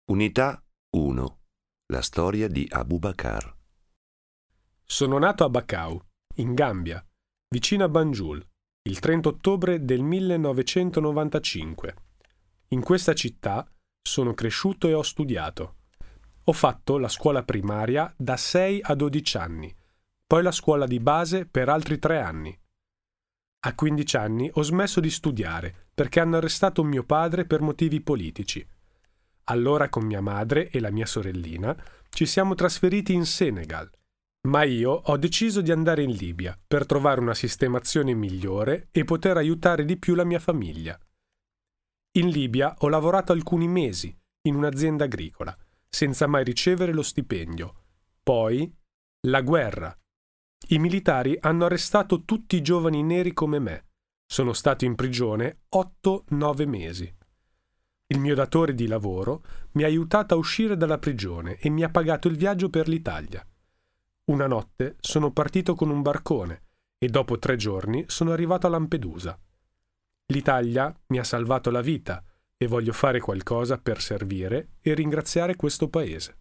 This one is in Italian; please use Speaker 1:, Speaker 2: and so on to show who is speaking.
Speaker 1: Unità 1. La storia di Abu Bakr.
Speaker 2: Sono nato a Bacau, in Gambia, vicino a Banjul, il 30 ottobre del 1995. In questa città sono cresciuto e ho studiato. Ho fatto la scuola primaria da 6 a 12 anni, poi la scuola di base per altri 3 anni. A 15 anni ho smesso di studiare perché hanno arrestato mio padre per motivi politici. Allora con mia madre e la mia sorellina ci siamo trasferiti in Senegal, ma io ho deciso di andare in Libia per trovare una sistemazione migliore e poter aiutare di più la mia famiglia. In Libia ho lavorato alcuni mesi in un'azienda agricola, senza mai ricevere lo stipendio. Poi, la guerra. I militari hanno arrestato tutti i giovani neri come me. Sono stato in prigione 8-9 mesi. Il mio datore di lavoro mi ha aiutato a uscire dalla prigione e mi ha pagato il viaggio per l'Italia. Una notte sono partito con un barcone e dopo 3 giorni sono arrivato a Lampedusa. L'Italia mi ha salvato la vita e voglio fare qualcosa per servire e ringraziare questo paese.